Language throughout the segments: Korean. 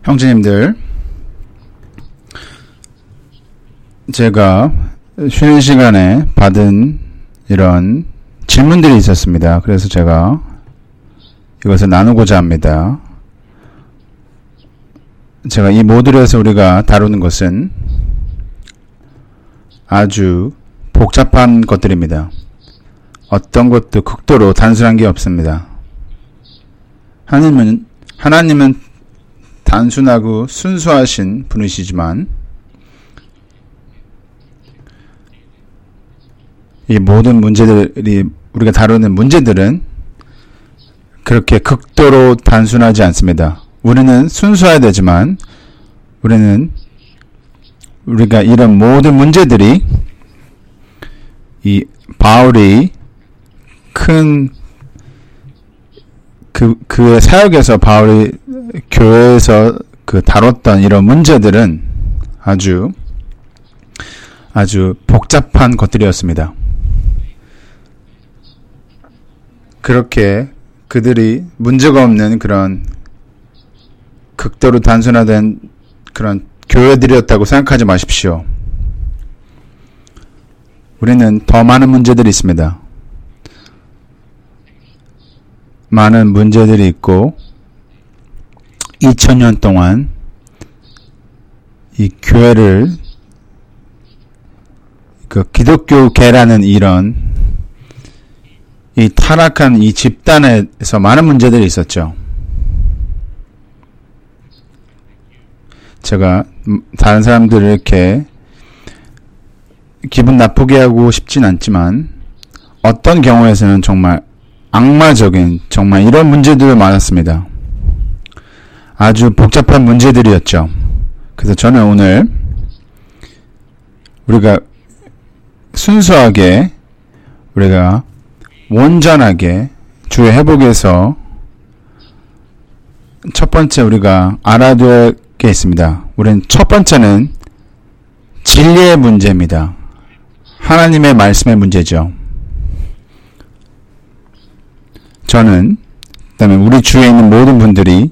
형제님들, 제가 쉬는 시간에 받은 이런 질문들이 있었습니다. 그래서 제가 이것을 나누고자 합니다. 제가 이 모듈에서 우리가 다루는 것은 아주 복잡한 것들입니다. 어떤 것도 극도로 단순한 게 없습니다. 하나님은 단순하고 순수하신 분이시지만 이 모든 문제들이 우리가 다루는 문제들은 그렇게 극도로 단순하지 않습니다. 우리는 순수해야 되지만 우리가 이런 모든 문제들이 이 바울이 큰 그의 사역에서 바울이 교회에서 다뤘던 이런 문제들은 아주 복잡한 것들이었습니다. 그렇게 그들이 문제가 없는 그런 극도로 단순화된 그런 교회들이었다고 생각하지 마십시오. 우리는 더 많은 문제들이 있습니다. 많은 문제들이 있고 2000년 동안 이 교회를 기독교계라는 이런 이 타락한 이 집단에서 많은 문제들이 있었죠. 제가 다른 사람들을 이렇게 기분 나쁘게 하고 싶진 않지만 어떤 경우에서는 정말 악마적인 정말 이런 문제들이 많았습니다. 아주 복잡한 문제들이었죠. 그래서 저는 오늘 우리가 순수하게 우리가 온전하게 주의 회복에서 첫 번째 우리가 알아야 될 게 있습니다. 우리는 첫 번째는 진리의 문제입니다. 하나님의 말씀의 문제죠. 저는 그다음에 우리 주위에 있는 모든 분들이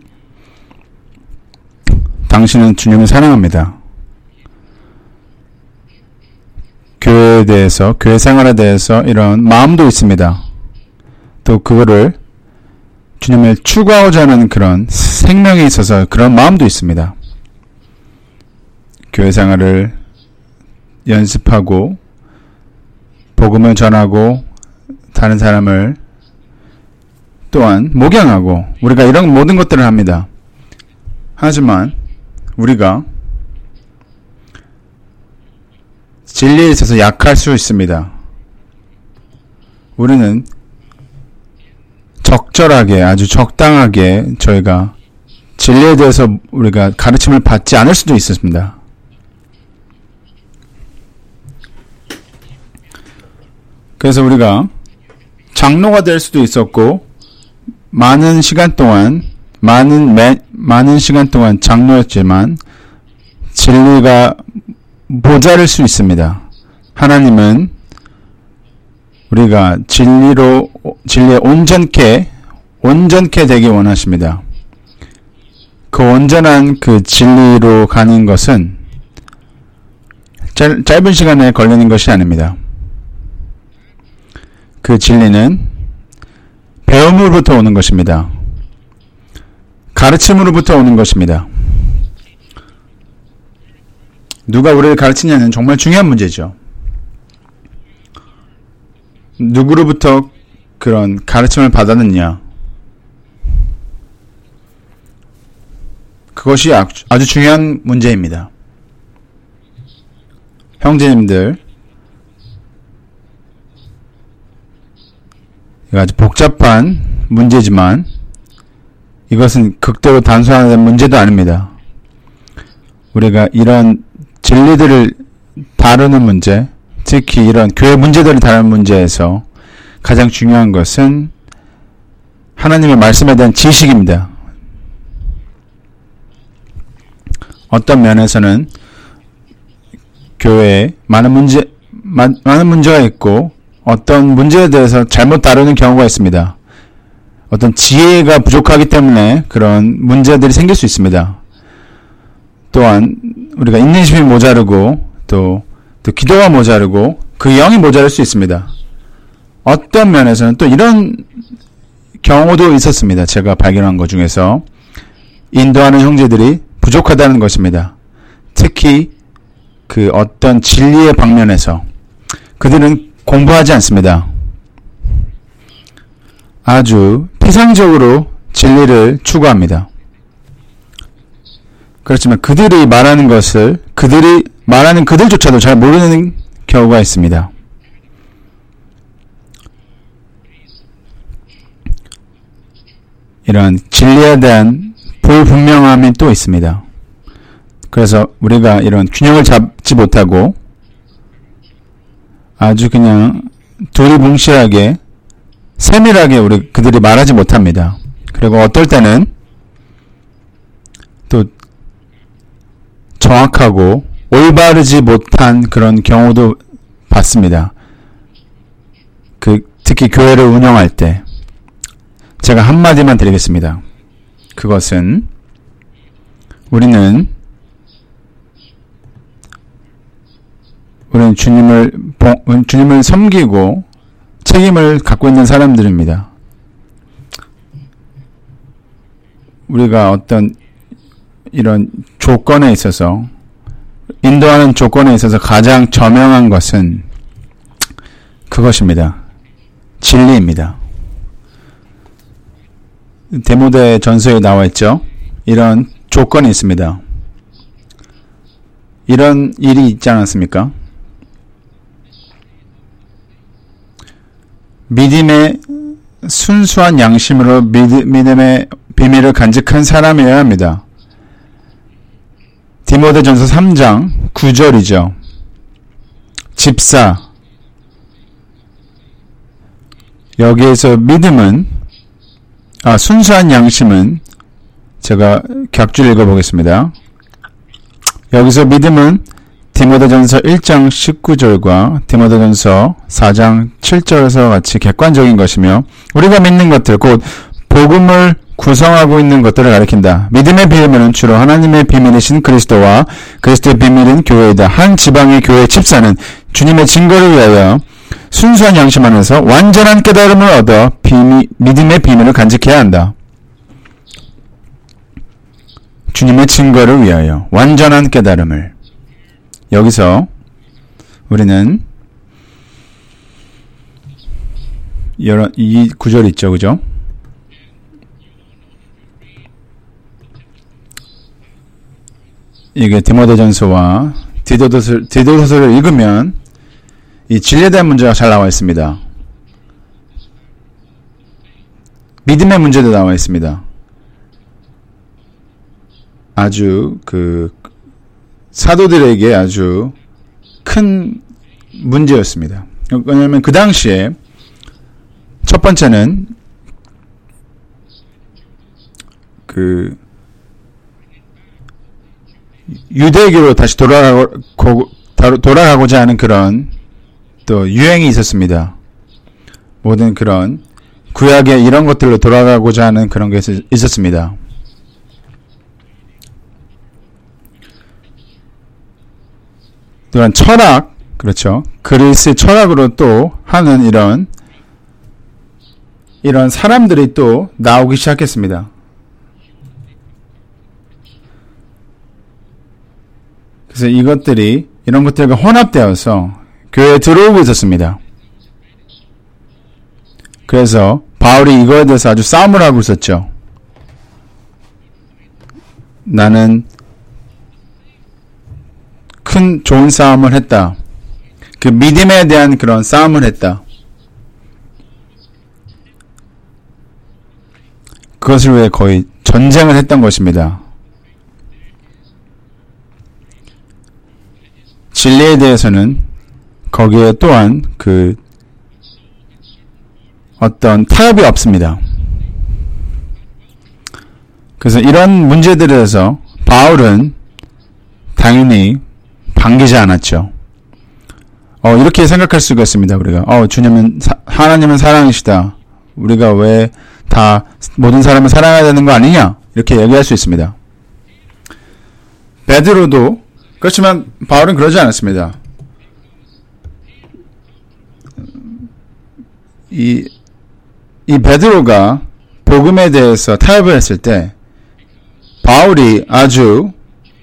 당신은 주님을 사랑합니다. 교회에 대해서, 교회 생활에 대해서 이런 마음도 있습니다. 또 그거를 주님을 추구하고자 하는 그런 생명에 있어서 그런 마음도 있습니다. 교회 생활을 연습하고 복음을 전하고 다른 사람을 또한 목양하고 우리가 이런 모든 것들을 합니다. 하지만 우리가 진리에 있어서 약할 수 있습니다. 우리는 적절하게 아주 적당하게 저희가 진리에 대해서 우리가 가르침을 받지 않을 수도 있습니다. 그래서 우리가 장로가 될 수도 있었고 많은 시간 동안 장로였지만 진리가 모자랄 수 있습니다. 하나님은 우리가 진리에 온전케 되기 원하십니다. 그 온전한 그 진리로 가는 것은 짧은 시간에 걸리는 것이 아닙니다. 그 진리는 배움으로부터 오는 것입니다. 가르침으로부터 오는 것입니다. 누가 우리를 가르치냐는 정말 중요한 문제죠. 누구로부터 그런 가르침을 받았느냐. 그것이 아주 중요한 문제입니다. 형제님들, 아주 복잡한 문제지만 이것은 극도로 단순한 문제도 아닙니다. 우리가 이런 진리들을 다루는 문제, 특히 이런 교회 문제들을 다루는 문제에서 가장 중요한 것은 하나님의 말씀에 대한 지식입니다. 어떤 면에서는 교회에 많은 문제가 있고 어떤 문제에 대해서 잘못 다루는 경우가 있습니다. 어떤 지혜가 부족하기 때문에 그런 문제들이 생길 수 있습니다. 또한 우리가 인내심이 모자르고 또 기도가 모자르고 그 영이 모자랄 수 있습니다. 어떤 면에서는 또 이런 경우도 있었습니다. 제가 발견한 것 중에서 인도하는 형제들이 부족하다는 것입니다. 특히 그 어떤 진리의 방면에서 그들은 공부하지 않습니다. 아주 피상적으로 진리를 추구합니다. 그렇지만 그들이 말하는 것을 그들이 말하는 그들조차도 잘 모르는 경우가 있습니다. 이런 진리에 대한 불분명함이 또 있습니다. 그래서 우리가 이런 균형을 잡지 못하고 아주 그냥 두리뭉실하게 세밀하게 그들이 말하지 못합니다. 그리고 어떨 때는 또 정확하고 올바르지 못한 그런 경우도 봤습니다. 특히 교회를 운영할 때 제가 한마디만 드리겠습니다. 그것은 우리는 주님을 섬기고 책임을 갖고 있는 사람들입니다. 우리가 어떤 이런 조건에 있어서 인도하는 조건에 있어서 가장 저명한 것은 그것입니다. 진리입니다. 디모데 전서에 나와 있죠. 이런 조건이 있습니다. 이런 일이 있지 않았습니까? 믿음의 순수한 양심으로 믿음의 비밀을 간직한 사람이어야 합니다. 디모데전서 3장 9절이죠. 집사. 여기에서 믿음은 순수한 양심은 제가 격줄 읽어보겠습니다. 여기서 믿음은 디모데전서 1장 19절과 디모데전서 4장 7절에서 같이 객관적인 것이며 우리가 믿는 것들 곧 복음을 구성하고 있는 것들을 가리킨다. 믿음의 비밀은 주로 하나님의 비밀이신 그리스도와 그리스도의 비밀인 교회이다. 한 지방의 교회 집사는 주님의 증거를 위하여 순수한 양심 안에서 완전한 깨달음을 얻어 믿음의 비밀을 간직해야 한다. 주님의 증거를 위하여 완전한 깨달음을. 여기서 우리는 이 구절 있죠, 그죠? 이게 디모데전서와 디도서를 읽으면 이 진리에 대한 문제가 잘 나와 있습니다. 믿음의 문제도 나와 있습니다. 아주 사도들에게 아주 큰 문제였습니다. 왜냐하면 그 당시에 첫 번째는 유대교로 다시 돌아가고자 하는 그런 또 유행이 있었습니다. 모든 그런 구약의 이런 것들로 돌아가고자 하는 그런 게 있었습니다. 또한 철학, 그렇죠. 그리스 철학으로 또 하는 이런 사람들이 또 나오기 시작했습니다. 그래서 이런 것들과 혼합되어서 교회에 들어오고 있었습니다. 그래서 바울이 이거에 대해서 아주 싸움을 하고 있었죠. 나는 큰 좋은 싸움을 했다. 그 믿음에 대한 그런 싸움을 했다. 그것을 위해 거의 전쟁을 했던 것입니다. 진리에 대해서는 거기에 또한 어떤 타협이 없습니다. 그래서 이런 문제들에 대해서 바울은 당연히 반기지 않았죠. 이렇게 생각할 수가 있습니다. 우리가 하나님은 사랑이시다. 우리가 왜 모든 사람을 사랑해야 되는 거 아니냐? 이렇게 얘기할 수 있습니다. 베드로도 그렇지만 바울은 그러지 않았습니다. 이 베드로가 복음에 대해서 타협을 했을 때 바울이 아주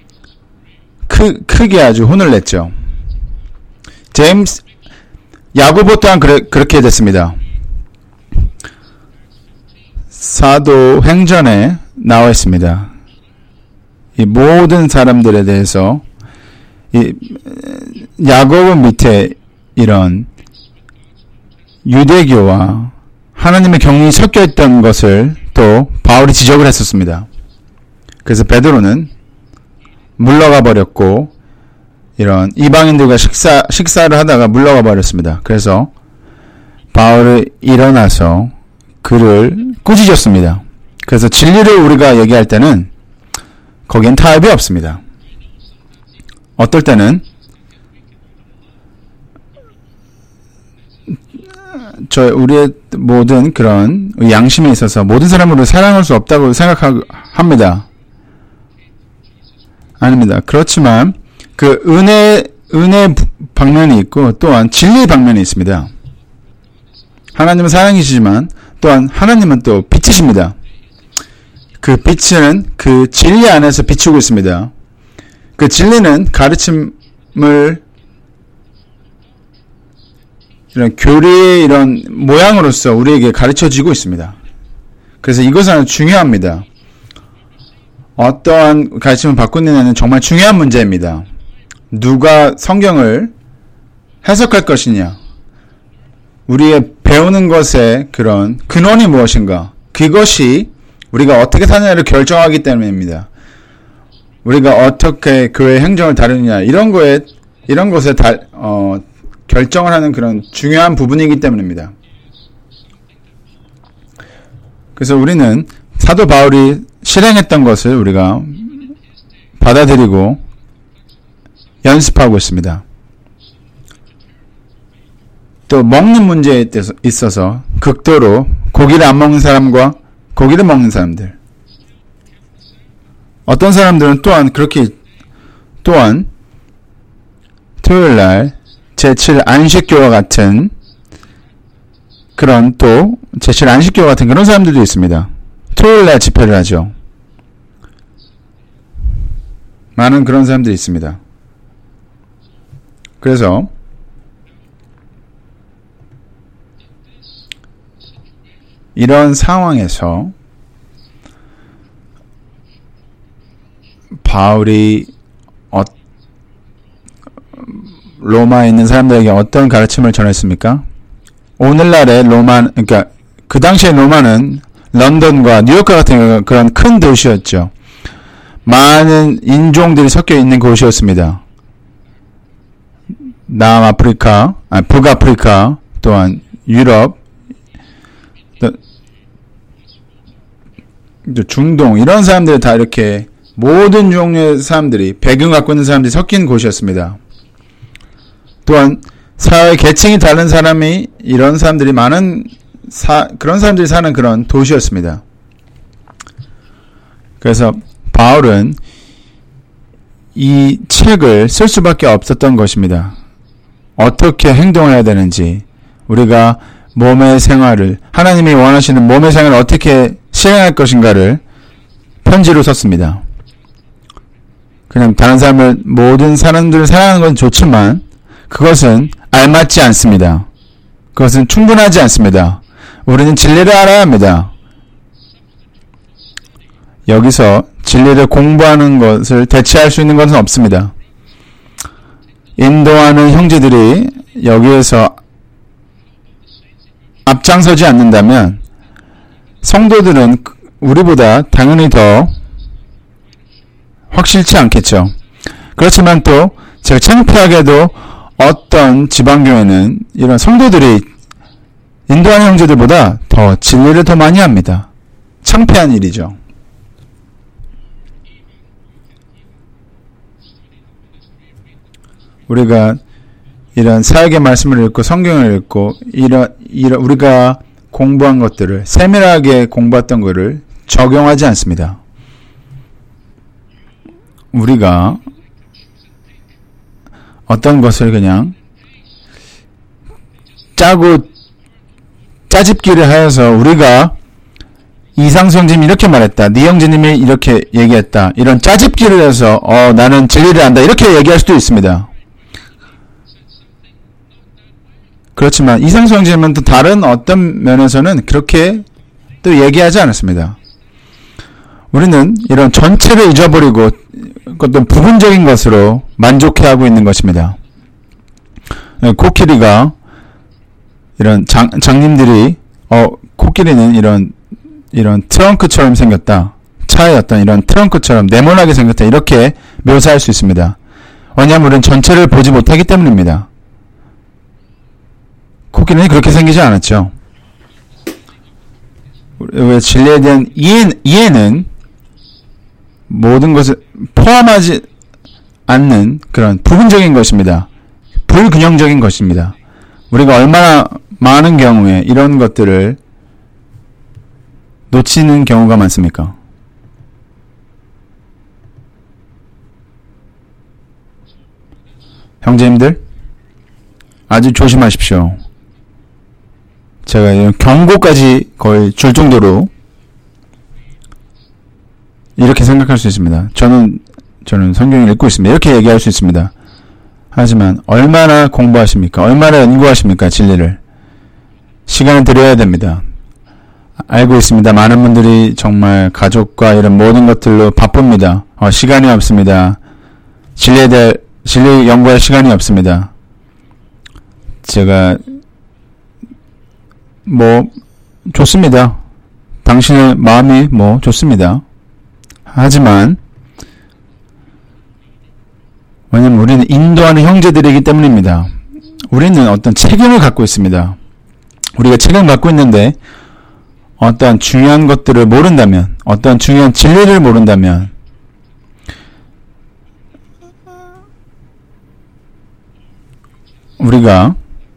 크게 아주 혼을 냈죠. 야고보 또한 그렇게 됐습니다. 사도행전에 나와 있습니다. 이 모든 사람들에 대해서 이 야고보 밑에 이런 유대교와 하나님의 경륜이 섞여 있던 것을 또 바울이 지적을 했었습니다. 그래서 베드로는 물러가 버렸고 이런 이방인들과 식사를 하다가 물러가 버렸습니다. 그래서 바울이 일어나서 그를 꾸짖었습니다. 그래서 진리를 우리가 얘기할 때는 거긴 타협이 없습니다. 어떨 때는 우리의 모든 그런 양심에 있어서 모든 사람으로 사랑할 수 없다고 생각합니다. 아닙니다. 그렇지만 그 은혜 방면이 있고 또한 진리의 방면이 있습니다. 하나님은 사랑이시지만 또한 하나님은 또 빛이십니다. 그 빛은 그 진리 안에서 비추고 있습니다. 그 진리는 가르침을 이런 교리의 이런 모양으로서 우리에게 가르쳐지고 있습니다. 그래서 이것은 중요합니다. 어떠한 가르침을 바꾸느냐는 정말 중요한 문제입니다. 누가 성경을 해석할 것이냐, 우리의 배우는 것의 그런 근원이 무엇인가, 그것이 우리가 어떻게 사느냐를 결정하기 때문입니다. 우리가 어떻게 교회 행정을 다루느냐 이런 것에 결정을 하는 그런 중요한 부분이기 때문입니다. 그래서 우리는 사도 바울이 실행했던 것을 우리가 받아들이고 연습하고 있습니다. 또 먹는 문제에 있어서 극도로 고기를 안 먹는 사람과 고기를 먹는 사람들, 어떤 사람들은 또한 토요일날 제7 안식교와 같은 그런 제7 안식교와 같은 그런 사람들도 있습니다. 토요일날 집회를 하죠. 많은 그런 사람들이 있습니다. 그래서 이런 상황에서 바울이 로마에 있는 사람들에게 어떤 가르침을 전했습니까? 오늘날의 그러니까 그 당시의 로마는 런던과 뉴욕과 같은 그런 큰 도시였죠. 많은 인종들이 섞여 있는 곳이었습니다. 북아프리카, 또한 유럽, 중동, 이런 사람들이 다 이렇게 모든 종류의 사람들이, 배경 갖고 있는 사람들이 섞인 곳이었습니다. 또한 사회 계층이 다른 사람이, 이런 사람들이 많은 그런 사람들이 사는 그런 도시였습니다. 그래서 바울은 이 책을 쓸 수밖에 없었던 것입니다. 어떻게 행동을 해야 되는지, 우리가 몸의 생활을, 하나님이 원하시는 몸의 생활을 어떻게 실행할 것인가를 편지로 썼습니다. 그냥 다른 사람을, 모든 사람들을 사랑하는 건 좋지만 그것은 알맞지 않습니다. 그것은 충분하지 않습니다. 우리는 진리를 알아야 합니다. 여기서 진리를 공부하는 것을 대체할 수 있는 것은 없습니다. 인도하는 형제들이 여기에서 앞장서지 않는다면 성도들은 우리보다 당연히 더 확실치 않겠죠. 그렇지만 또 제가 창피하게도 어떤 지방교회는 이런 성도들이 인도하는 형제들보다 더 진리를 더 많이 합니다. 창피한 일이죠. 우리가 이런 사역의 말씀을 읽고 성경을 읽고 이런 우리가 공부한 것들을, 세밀하게 공부했던 것을 적용하지 않습니다. 우리가 어떤 것을 그냥 짜집기를 하여서 우리가 이상수형제님이 이렇게 말했다, 네 형제님이 이렇게 얘기했다, 이런 짜집기를 해서 나는 진리를 안다 이렇게 얘기할 수도 있습니다. 그렇지만 이상수형제님은 또 다른 어떤 면에서는 그렇게 또 얘기하지 않았습니다. 우리는 이런 전체를 잊어버리고 어떤 부분적인 것으로 만족해하고 있는 것입니다. 코끼리가 이런 장님들이 코끼리는 이런 트렁크처럼 생겼다, 차의 어떤 이런 트렁크처럼 네모나게 생겼다 이렇게 묘사할 수 있습니다. 왜냐하면 우리는 전체를 보지 못하기 때문입니다. 코끼리는 그렇게 생기지 않았죠. 왜 진리에 대한 이해는 모든 것을 포함하지 않는 그런 부분적인 것입니다. 불균형적인 것입니다. 우리가 얼마나 많은 경우에 이런 것들을 놓치는 경우가 많습니까? 형제님들, 아주 조심하십시오. 제가 경고까지 거의 줄 정도로 이렇게 생각할 수 있습니다. 저는 성경을 읽고 있습니다. 이렇게 얘기할 수 있습니다. 하지만 얼마나 공부하십니까? 얼마나 연구하십니까? 진리를. 시간을 들여야 됩니다. 알고 있습니다. 많은 분들이 정말 가족과 이런 모든 것들로 바쁩니다. 시간이 없습니다. 진리 연구할 시간이 없습니다. 제가 좋습니다. 당신의 마음이 좋습니다. 하지만 왜냐면 우리는 인도하는 형제들이기 때문입니다. 우리는 어떤 책임을 갖고 있습니다. 우리가 책임을 갖고 있는데 어떤 중요한 것들을 모른다면, 어떤 중요한 진리를 모른다면 우리가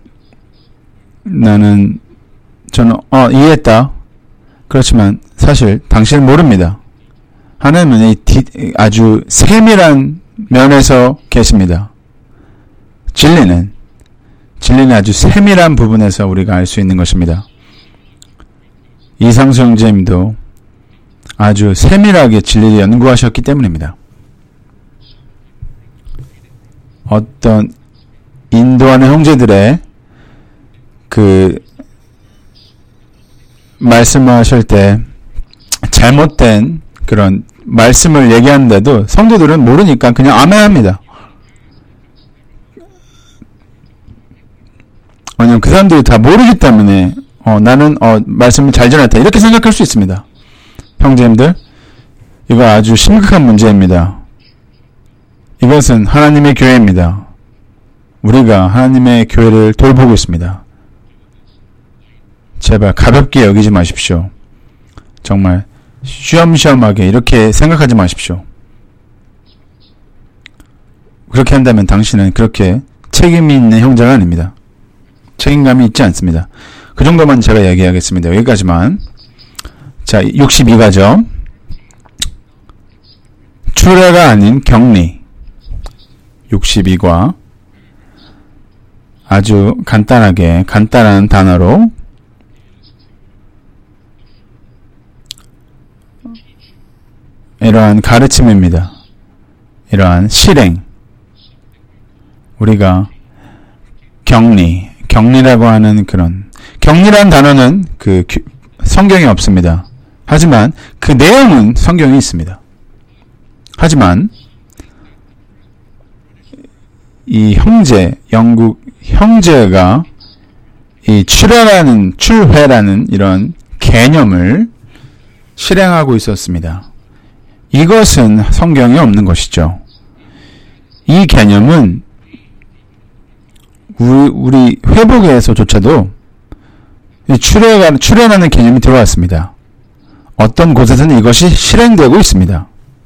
저는 이해했다. 그렇지만 사실 당신은 모릅니다. 하나님은 아주 세밀한 면에서 계십니다. 진리는 아주 세밀한 부분에서 우리가 알 수 있는 것입니다. 이상수 형제님도 아주 세밀하게 진리를 연구하셨기 때문입니다. 어떤 인도하는 형제들의 말씀하실 때 잘못된 그런 말씀을 얘기하는데도 성도들은 모르니까 그냥 아멘합니다. 왜냐면 그 사람들이 다 모르기 때문에 나는 말씀을 잘 전했다 이렇게 생각할 수 있습니다. 형제님들, 이거 아주 심각한 문제입니다. 이것은 하나님의 교회입니다. 우리가 하나님의 교회를 돌보고 있습니다. 제발 가볍게 여기지 마십시오. 정말 쉬엄쉬엄하게 이렇게 생각하지 마십시오. 그렇게 한다면 당신은 그렇게 책임이 있는 형제가 아닙니다. 책임감이 있지 않습니다. 그 정도만 제가 얘기하겠습니다. 여기까지만. 자, 62가죠. 출애가 아닌 격리. 62과 아주 간단한 단어로 이러한 가르침입니다. 이러한 실행. 우리가 격리라고 하는 격리라는 단어는 성경에 없습니다. 하지만 그 내용은 성경에 있습니다. 하지만 이 영국 형제가 이 출회라는 이런 개념을 실행하고 있었습니다. 이것은 성경에 없는 것이죠. 이 개념은 우리 회복에서조차도 출애라는 개념이 들어왔습니다. 어떤 곳에서는 이것이 실행되고 있습니다.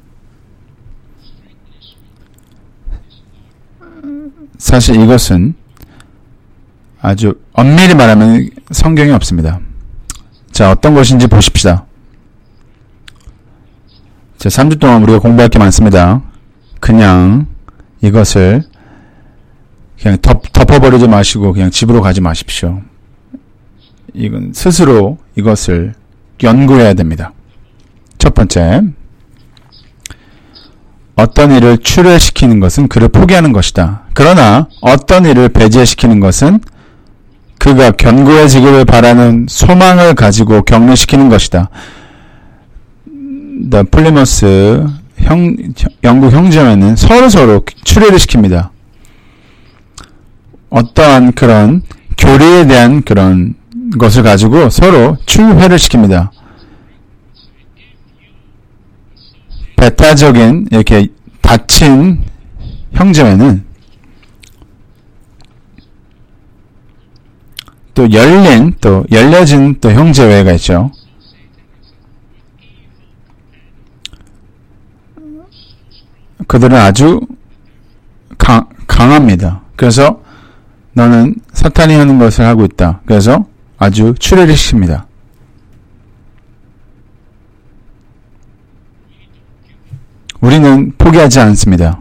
사실 이것은 아주 엄밀히 말하면 성경에 없습니다. 자, 어떤 것인지 보십시다. 자, 3주 동안 우리가 공부할 게 많습니다. 그냥 이것을 그냥 덮어버리지 마시고 그냥 집으로 가지 마십시오. 이건 스스로 이것을 연구해야 됩니다. 첫 번째, 어떤 일을 추려시키는 것은 그를 포기하는 것이다. 그러나 어떤 일을 배제시키는 것은 그가 견고해지기를 바라는 소망을 가지고 격려시키는 것이다. The 플리머스 영국 형제회는 서로 추리를 시킵니다. 어떠한 그런 교리에 대한 그런 것을 가지고 서로 추회를 시킵니다. 배타적인 이렇게 닫힌 형제회는 또 열려진 또 형제회가 있죠. 그들은 아주 강합니다. 그래서 너는 사탄이 하는 것을 하고 있다. 그래서 아주 추리를 시킵니다. 우리는 포기하지 않습니다.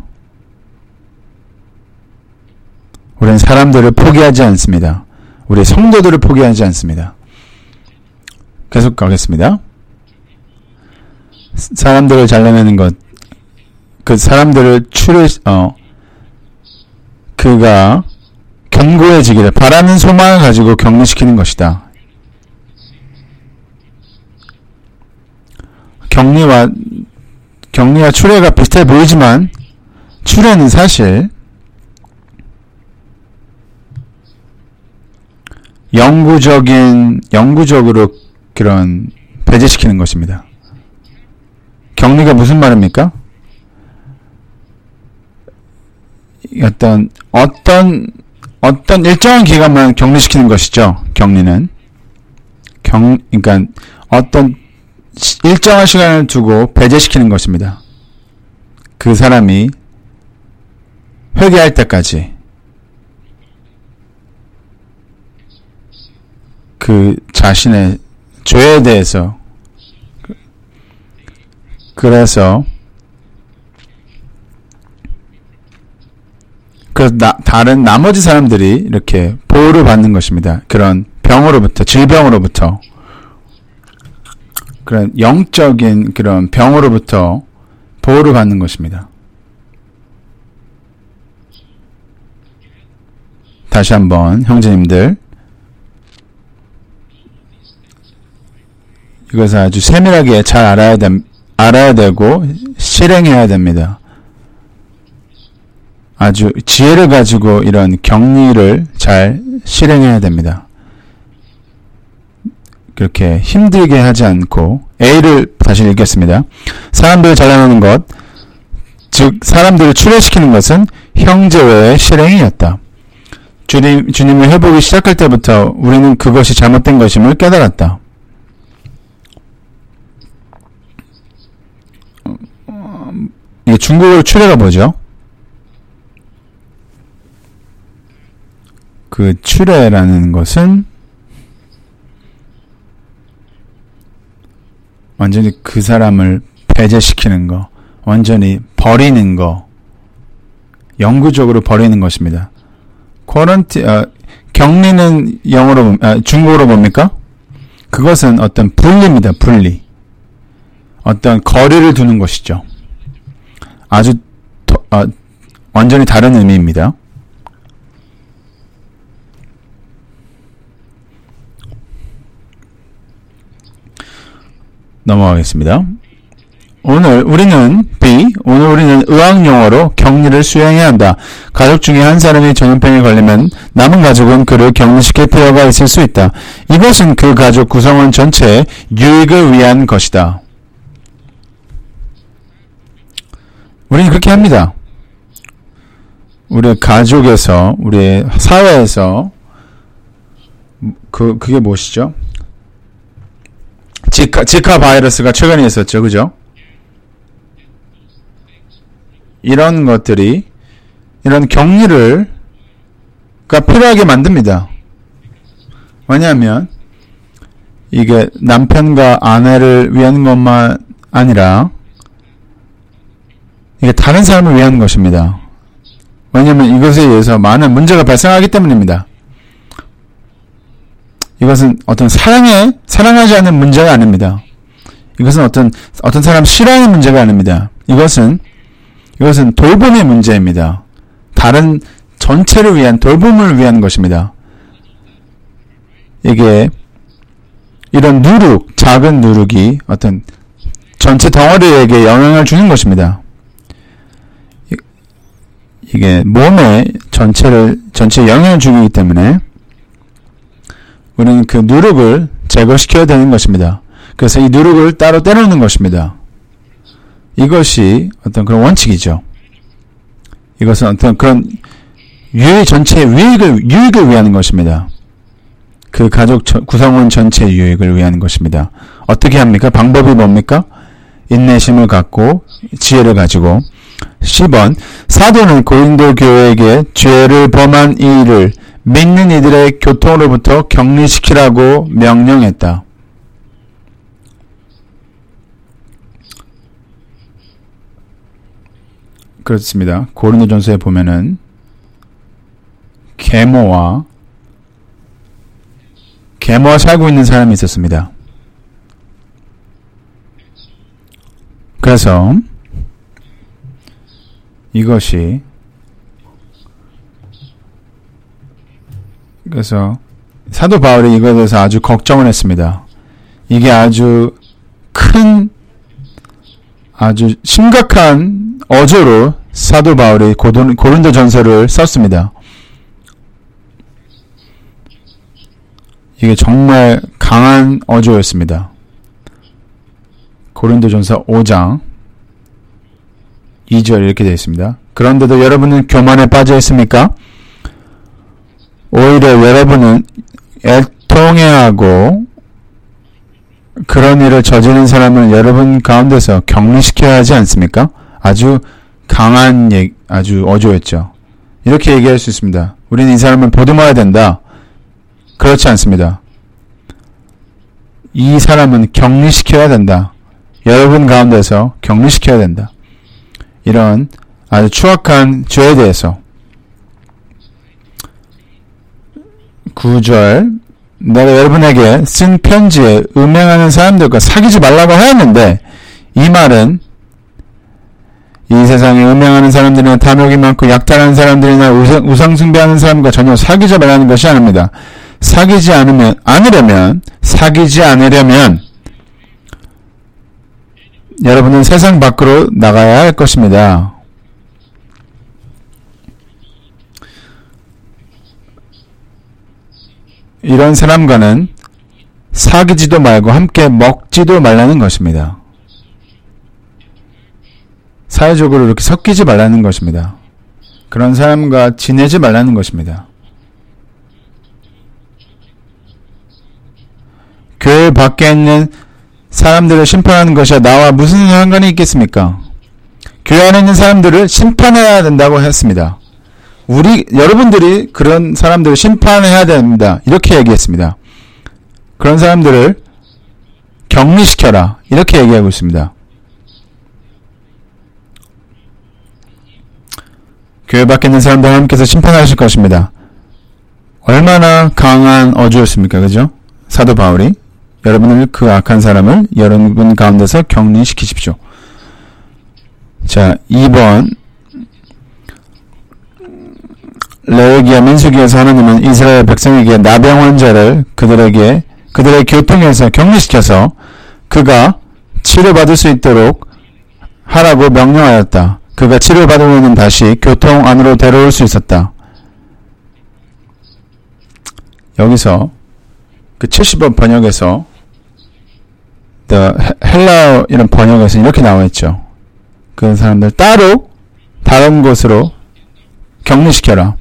우리는 사람들을 포기하지 않습니다. 우리 성도들을 포기하지 않습니다. 계속 가겠습니다. 사람들을 잘라내는 것, 그 사람들을 그가 견고해지기를 바라는 소망을 가지고 격려시키는 것이다. 격리와 추례가 비슷해 보이지만 추례는 사실 영구적으로 그런 배제시키는 것입니다. 격리가 무슨 말입니까? 어떤 일정한 기간만 격리시키는 것이죠. 격리는 그러니까 어떤 일정한 시간을 두고 배제시키는 것입니다. 그 사람이 회개할 때까지 그 자신의 죄에 대해서 그래서 다른 나머지 사람들이 이렇게 보호를 받는 것입니다. 그런 병으로부터, 질병으로부터, 그런 영적인 그런 병으로부터 보호를 받는 것입니다. 다시 한번 형제님들, 이것을 아주 세밀하게 잘 알아야 되고 실행해야 됩니다. 아주 지혜를 가지고 이런 격리를 잘 실행해야 됩니다. 그렇게 힘들게 하지 않고 A를 다시 읽겠습니다. 사람들을 잘라내는 것, 즉 사람들을 추례시키는 것은 형제회의 실행이었다. 주님을 회복이 시작할 때부터 우리는 그것이 잘못된 것임을 깨달았다. 이게 중국어로 추례가 뭐죠? 그 추례라는 것은 완전히 그 사람을 배제시키는 거, 완전히 버리는 거, 영구적으로 버리는 것입니다. 격리는 중국어로 뭡니까? 그것은 어떤 분리입니다. 분리. 어떤 거리를 두는 것이죠. 아주 완전히 다른 의미입니다. 넘어가겠습니다. 오늘 우리는 의학용어로 격리를 수행해야 한다. 가족 중에 한 사람이 전염병에 걸리면 남은 가족은 그를 격리시킬 필요가 있을 수 있다. 이것은 그 가족 구성원 전체의 유익을 위한 것이다. 우리는 그렇게 합니다. 우리 가족에서, 우리 사회에서 그게 무엇이죠? 지카 바이러스가 최근에 있었죠. 그죠? 이런 것들이, 이런 격리가 필요하게 만듭니다. 왜냐하면, 이게 남편과 아내를 위한 것만 아니라, 이게 다른 사람을 위한 것입니다. 왜냐하면 이것에 의해서 많은 문제가 발생하기 때문입니다. 이것은 어떤 사랑하지 않는 문제가 아닙니다. 이것은 어떤 사람 싫어하는 문제가 아닙니다. 이것은 돌봄의 문제입니다. 다른 전체를 위한 돌봄을 위한 것입니다. 이게 이런 작은 누룩이 어떤 전체 덩어리에게 영향을 주는 것입니다. 이게 몸에 전체에 영향을 주기 때문에 우리는 그 누룩을 제거시켜야 되는 것입니다. 그래서 이 누룩을 따로 떼놓는 것입니다. 이것이 어떤 그런 원칙이죠. 이것은 어떤 그런 전체의 유익을 위한 것입니다. 그 가족 구성원 전체의 유익을 위한 것입니다. 어떻게 합니까? 방법이 뭡니까? 인내심을 갖고 지혜를 가지고 10번 사도는 고린도 교회에게 죄를 범한 이를 믿는 이들의 교통으로부터 격리시키라고 명령했다. 그렇습니다. 고린도전서에 보면은 계모와 살고 있는 사람이 있었습니다. 그래서 사도 바울이 이거에 대해서 아주 걱정을 했습니다. 이게 아주 심각한 어조로 사도 바울이 고린도전서를 썼습니다. 이게 정말 강한 어조였습니다. 고린도전서 5장 2절 이렇게 되어 있습니다. 그런데도 여러분은 교만에 빠져 있습니까? 오히려 여러분은 애통해하고 그런 일을 저지른 사람을 여러분 가운데서 격리시켜야 하지 않습니까? 아주 강한 아주 어조였죠. 이렇게 얘기할 수 있습니다. 우리는 이 사람을 보듬어야 된다. 그렇지 않습니다. 이 사람은 격리시켜야 된다. 여러분 가운데서 격리시켜야 된다. 이런 아주 추악한 죄에 대해서 9절 내가 여러분에게 쓴 편지에 음행하는 사람들과 사귀지 말라고 하였는데 이 말은 이 세상에 음행하는 사람들이나 탐욕이 많고 약탈하는 사람들이나 우상 숭배하는 사람과 전혀 사귀지 말라는 것이 아닙니다. 사귀지 않으려면 여러분은 세상 밖으로 나가야 할 것입니다. 이런 사람과는 사귀지도 말고 함께 먹지도 말라는 것입니다. 사회적으로 이렇게 섞이지 말라는 것입니다. 그런 사람과 지내지 말라는 것입니다. 교회 밖에 있는 사람들을 심판하는 것이 나와 무슨 상관이 있겠습니까? 교회 안에 있는 사람들을 심판해야 된다고 했습니다. 여러분들이 그런 사람들을 심판해야 됩니다. 이렇게 얘기했습니다. 그런 사람들을 격리시켜라. 이렇게 얘기하고 있습니다. 교회 밖에 있는 사람들 하나님께서 심판하실 것입니다. 얼마나 강한 어조였습니까? 그죠? 사도 바울이 여러분을 그 악한 사람을 여러분 가운데서 격리시키십시오. 자, 2번 레위기와 민수기에서 하나님은 이스라엘 백성에게 나병 환자를 그들의 교통에서 격리시켜서 그가 치료받을 수 있도록 하라고 명령하였다. 그가 치료받으면 다시 교통 안으로 데려올 수 있었다. 여기서 그 70번 번역에서 헬라어 이런 번역에서 이렇게 나와 있죠. 그 사람들 따로 다른 곳으로 격리시켜라.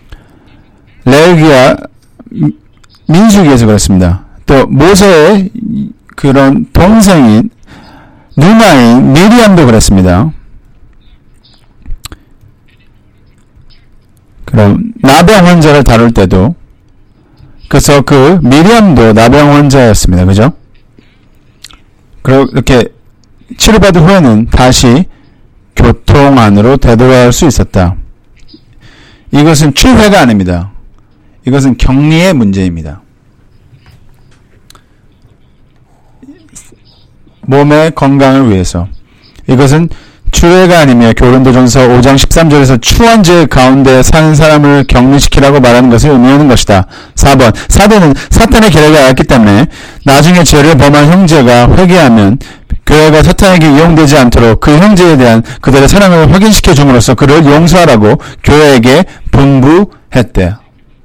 레위기와 민수기에서 그렇습니다. 또 모세의 그런 동생인 누나인 미리암도 그랬습니다. 그럼 나병 환자를 다룰 때도 그래서 그 미리암도 나병 환자였습니다. 그죠? 그렇게 치료받은 후에는 다시 교통 안으로 되돌아올 수 있었다. 이것은 출회가 아닙니다. 이것은 격리의 문제입니다. 몸의 건강을 위해서. 이것은 출회가 아니며 고린도전서 5장 13절에서 추원죄 가운데 사는 사람을 격리시키라고 말하는 것을 의미하는 것이다. 4번. 사도는 사탄의 계략을 알았기 때문에 나중에 죄를 범한 형제가 회개하면 교회가 사탄에게 이용되지 않도록 그 형제에 대한 그들의 사랑을 확인시켜 줌으로써 그를 용서하라고 교회에게 분부했대.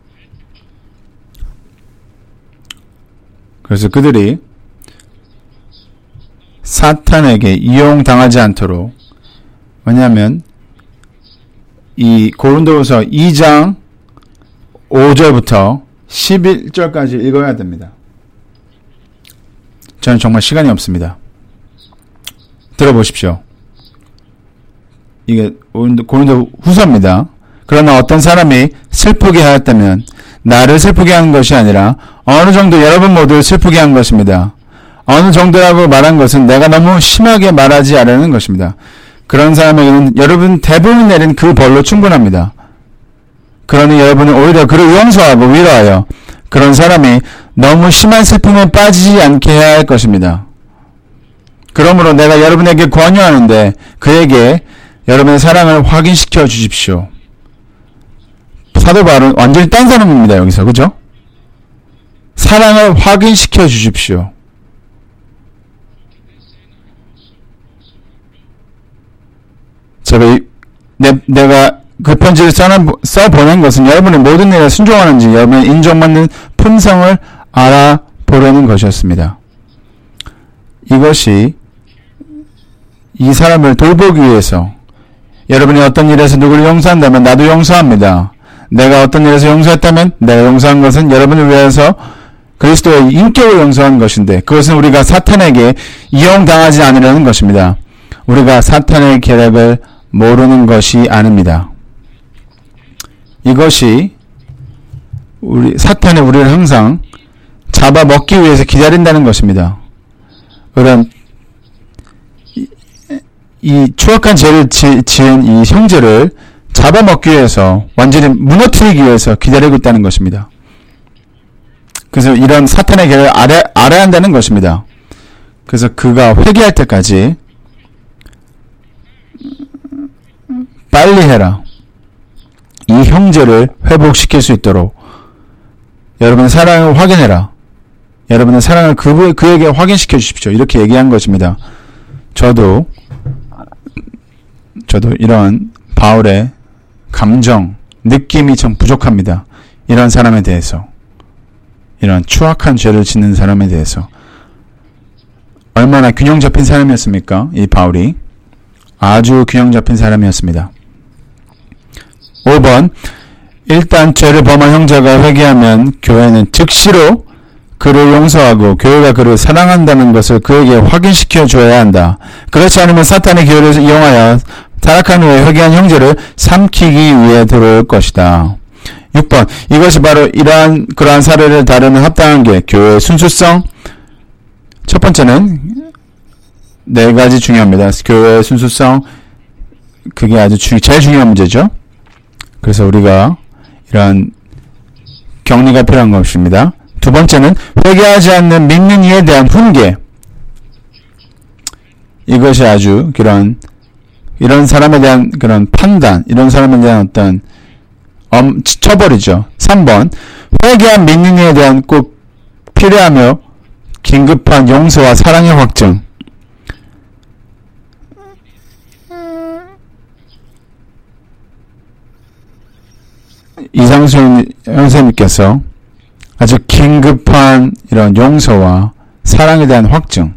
그래서 그들이 사탄에게 이용당하지 않도록, 왜냐하면 이 고린도후서 2장 5절부터 11절까지 읽어야 됩니다. 저는 정말 시간이 없습니다. 들어보십시오. 이게 고린도후서입니다. 그러나 어떤 사람이 슬프게 하였다면 나를 슬프게 하는 것이 아니라 어느 정도 여러분 모두를 슬프게 한 것입니다. 어느 정도라고 말한 것은 내가 너무 심하게 말하지 않으려는 것입니다. 그런 사람에게는 여러분 대부분 내린 그 벌로 충분합니다. 그러니 여러분은 오히려 그를 용서하고 위로하여 그런 사람이 너무 심한 슬픔에 빠지지 않게 해야 할 것입니다. 그러므로 내가 여러분에게 권유하는데 그에게 여러분의 사랑을 확인시켜 주십시오. 사도 바울은 완전히 딴 사람입니다. 여기서. 그죠? 사랑을 확인시켜 주십시오. 내가 그 편지를 써보낸 것은 여러분의 모든 일에 순종하는지 여러분의 인정받는 품성을 알아보려는 것이었습니다. 이것이 이 사람을 돌보기 위해서, 여러분이 어떤 일에서 누구를 용서한다면 나도 용서합니다. 내가 어떤 일에서 용서했다면 내가 용서한 것은 여러분을 위해서 그리스도의 인격을 용서한 것인데, 그것은 우리가 사탄에게 이용당하지 않으려는 것입니다. 우리가 사탄의 계략을 모르는 것이 아닙니다. 이것이 사탄이 우리를 항상 잡아먹기 위해서 기다린다는 것입니다. 그런 이 추악한 죄를 지은 이 형제를 잡아먹기 위해서, 완전히 무너뜨리기 위해서 기다리고 있다는 것입니다. 그래서 이런 사탄의 계략을 알아야 한다는 것입니다. 그래서 그가 회개할 때까지 빨리 해라. 이 형제를 회복시킬 수 있도록 여러분의 사랑을 확인해라. 여러분의 사랑을 그에게 확인시켜 주십시오. 이렇게 얘기한 것입니다. 저도 이런 바울의 감정, 느낌이 참 부족합니다. 이런 사람에 대해서, 이런 추악한 죄를 짓는 사람에 대해서. 얼마나 균형 잡힌 사람이었습니까? 이 바울이 아주 균형 잡힌 사람이었습니다. 5번. 일단 죄를 범한 형제가 회개하면 교회는 즉시로 그를 용서하고 교회가 그를 사랑한다는 것을 그에게 확인시켜 줘야 한다. 그렇지 않으면 사탄의 기회를 이용하여 타락한 후에 회개한 형제를 삼키기 위해 들어올 것이다. 6번. 이것이 바로 그러한 사례를 다루는 합당한 게 교회의 순수성. 첫 번째는 네 가지 중요합니다. 교회의 순수성. 그게 아주 제일 중요한 문제죠. 그래서 우리가 이러한 격리가 필요한 것입니다. 두 번째는 회개하지 않는 믿는 이에 대한 훈계. 이것이 아주 이런 사람에 대한 그런 판단, 이런 사람에 대한 어떤 처벌이죠. 3번. 회개한 믿는 이에 대한 꼭 필요하며 긴급한 용서와 사랑의 확증. 이상수 선생님께서 아주 긴급한 이런 용서와 사랑에 대한 확증.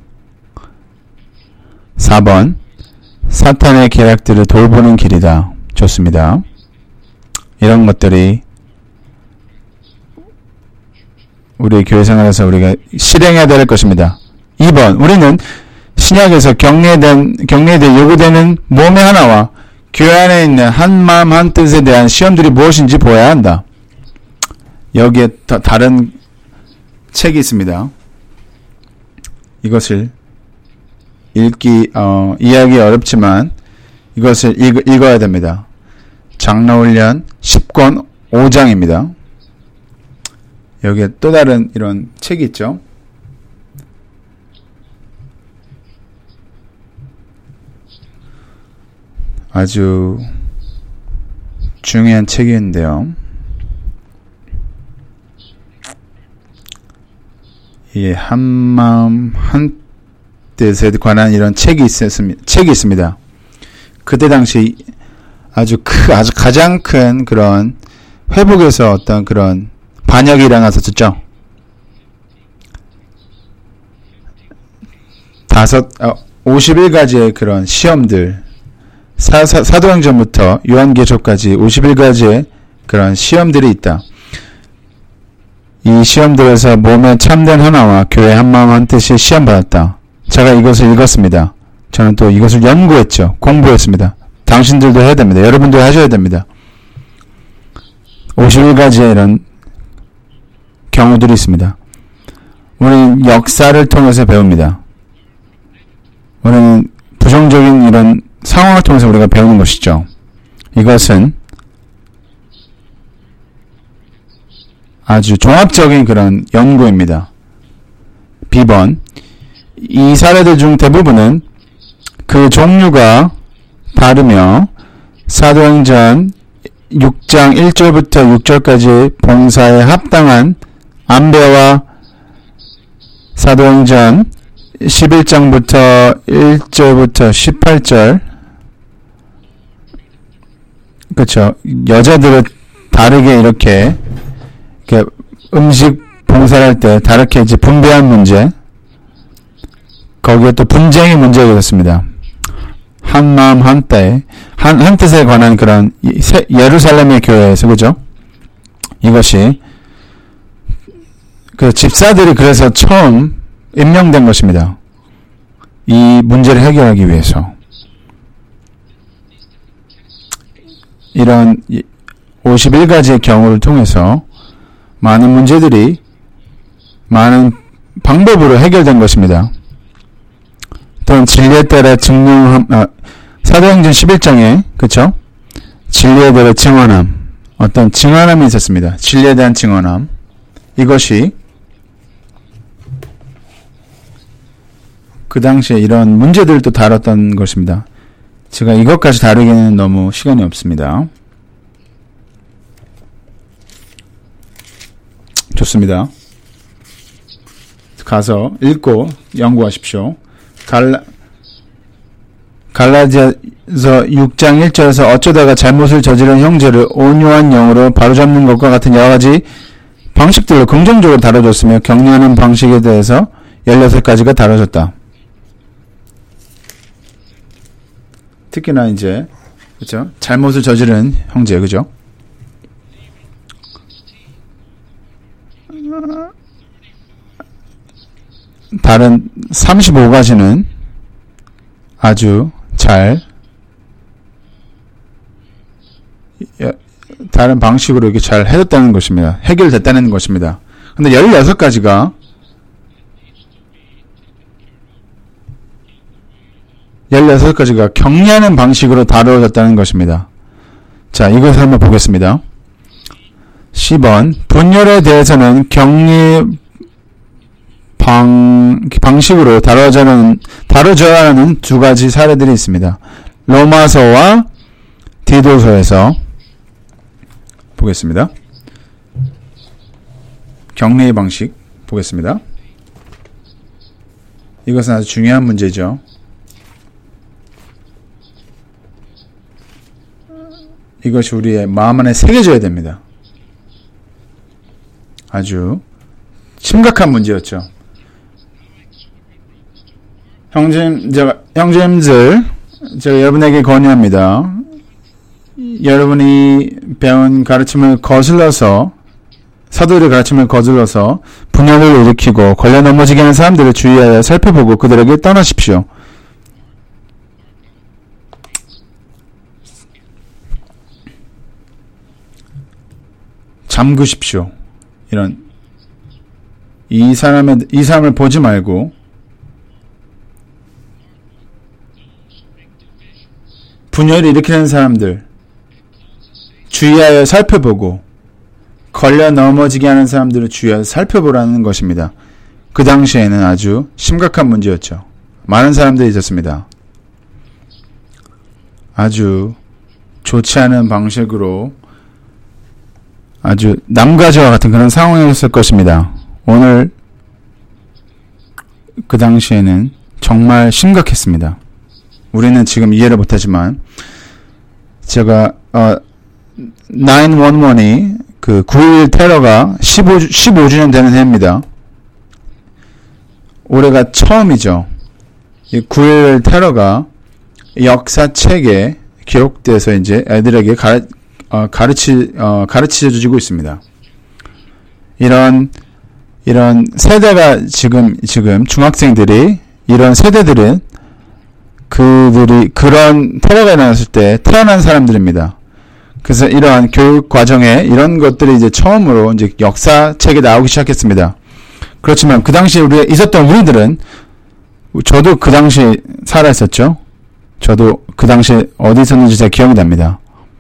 4번. 사탄의 계략들을 돌보는 길이다. 좋습니다. 이런 것들이 우리 교회 생활에서 우리가 실행해야 될 것입니다. 2번. 우리는 신약에서 격리에 대해 요구되는 몸의 하나와 교회 안에 있는 한 마음 한 뜻에 대한 시험들이 무엇인지 보아야 한다. 여기에 다른 책이 있습니다. 이것을 이해하기 어렵지만 이것을 읽어야 됩니다. 장로훈련 10권 5장입니다. 여기에 또 다른 이런 책이 있죠. 아주 중요한 책인데요. 이 한마음 한뜻에 관한 이런 책이 있습니다. 그때 당시 아주 가장 큰 그런 회복에서 어떤 그런 반역이 일어났었죠. 51가지의 그런 시험들, 사도행전부터 요한계시록까지 51가지의 그런 시험들이 있다. 이 시험들에서 몸에 참된 하나와 교회 한마음 한뜻이 시험받았다. 제가 이것을 읽었습니다. 저는 또 이것을 연구했죠. 공부했습니다. 당신들도 해야 됩니다. 여러분도 하셔야 됩니다. 51가지의 이런 경우들이 있습니다. 우리는 역사를 통해서 배웁니다. 우리는 부정적인 이런 상황을 통해서 우리가 배우는 것이죠. 이것은 아주 종합적인 그런 연구입니다. 비번. 이 사례들 중 대부분은 그 종류가 다르며 사도행전 6장 1절부터 6절까지 봉사에 합당한 안배와 사도행전 11장부터 1절부터 18절 그렇죠. 여자들을 다르게 이렇게 음식 봉사를 할 때 다르게 이제 분배한 문제 거기에 또 분쟁의 문제가 있었습니다. 한 마음 한 뜻에 관한 그런 예루살렘의 교회에서 그죠? 이것이 그 집사들이 그래서 처음 임명된 것입니다. 이 문제를 해결하기 위해서 이런 51가지의 경우를 통해서 많은 문제들이 많은 방법으로 해결된 것입니다. 또는 진리에 따라 사도행전 11장에 그쵸? 진리에 대해 증언함 어떤 증언함이 있었습니다. 진리에 대한 증언함 이것이 그 당시에 이런 문제들을 또 다뤘던 것입니다. 제가 이것까지 다루기는 너무 시간이 없습니다. 좋습니다. 가서 읽고 연구하십시오. 갈라디아서 6장 1절에서 어쩌다가 잘못을 저지른 형제를 온유한 영으로 바로잡는 것과 같은 여러 가지 방식들로 긍정적으로 다뤄줬으며 격려하는 방식에 대해서 16가지가 다뤄졌다. 특히나 이제 그렇죠? 잘못을 저지른 형제 그죠? 다른 35가지는 아주 잘 다른 방식으로 이렇게 잘 해줬다는 것입니다. 해결됐다는 것입니다. 근데 16가지가 격려하는 방식으로 다루어졌다는 것입니다. 자, 이것을 한번 보겠습니다. 10번 분열에 대해서는 격리 방식으로 다뤄져야 하는 두 가지 사례들이 있습니다. 로마서와 디도서에서 보겠습니다. 격리의 방식 보겠습니다. 이것은 아주 중요한 문제죠. 이것이 우리의 마음 안에 새겨져야 됩니다. 아주 심각한 문제였죠. 형제님들, 제가 여러분에게 권유합니다. 여러분이 배운 가르침을 거슬러서, 사도들의 가르침을 거슬러서 분열을 일으키고 걸려 넘어지게 하는 사람들을 주의하여 살펴보고 그들에게 떠나십시오. 잠그십시오. 이 사람을 보지 말고 분열을 일으키는 사람들 주의하여 살펴보고 걸려 넘어지게 하는 사람들을 주의하여 살펴보라는 것입니다. 그 당시에는 아주 심각한 문제였죠. 많은 사람들이 있었습니다. 아주 좋지 않은 방식으로 아주 남과 저와 같은 그런 상황이었을 것입니다. 오늘 그 당시에는 정말 심각했습니다. 우리는 지금 이해를 못하지만 제가 911이 그 9.11 테러가 15주년 되는 해입니다. 올해가 처음이죠. 이 9.11 테러가 역사책에 기록돼서 이제 애들에게 가르쳐주고 있습니다. 이런 세대가 지금 중학생들이 이런 세대들은 그들이 그런 테러가 일어났을 때 태어난 사람들입니다. 그래서 이러한 교육 과정에 이런 것들이 이제 처음으로 이제 역사책에 나오기 시작했습니다. 그렇지만 그 당시에 있었던 우리들은 저도 그 당시에 살아 있었죠. 저도 그 당시에 어디 있었는지 잘 기억이 납니다.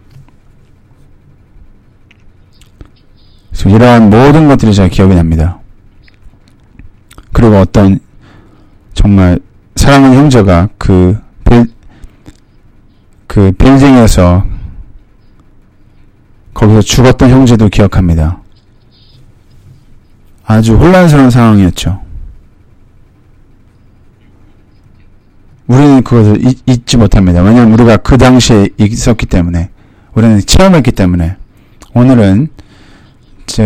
그래서 이러한 모든 것들이 잘 기억이 납니다. 그리고 어떤 정말 사랑하는 형제가 그 빌딩에서 거기서 죽었던 형제도 기억합니다. 아주 혼란스러운 상황이었죠. 우리는 그것을 잊지 못합니다. 왜냐하면 우리가 그 당시에 있었기 때문에, 우리는 체험했기 때문에. 오늘은 제가